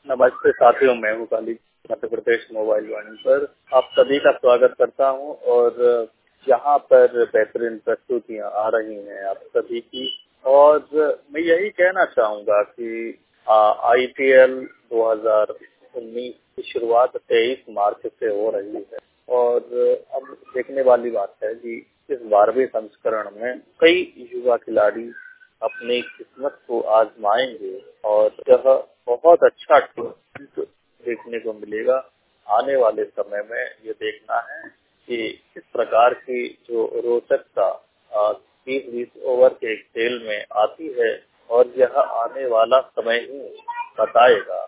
नमस्ते साथियों, मैं हूँ काली मध्य प्रदेश मोबाइल वाणी पर आप सभी का स्वागत करता हूँ और यहाँ पर बेहतरीन प्रस्तुतियाँ आ रही हैं आप सभी की। और मैं यही कहना चाहूँगा कि IPL 2019 की शुरुआत 23 मार्च से हो रही है और अब देखने वाली बात है कि इस 12वें संस्करण में कई युवा खिलाड़ी अपनी किस्मत को आजमाएंगे और यह बहुत अच्छा टूर्नामेंट देखने को मिलेगा। आने वाले समय में ये देखना है कि किस प्रकार की जो रोचकता 20-20 ओवर के खेल में आती है और यह आने वाला समय ही बताएगा।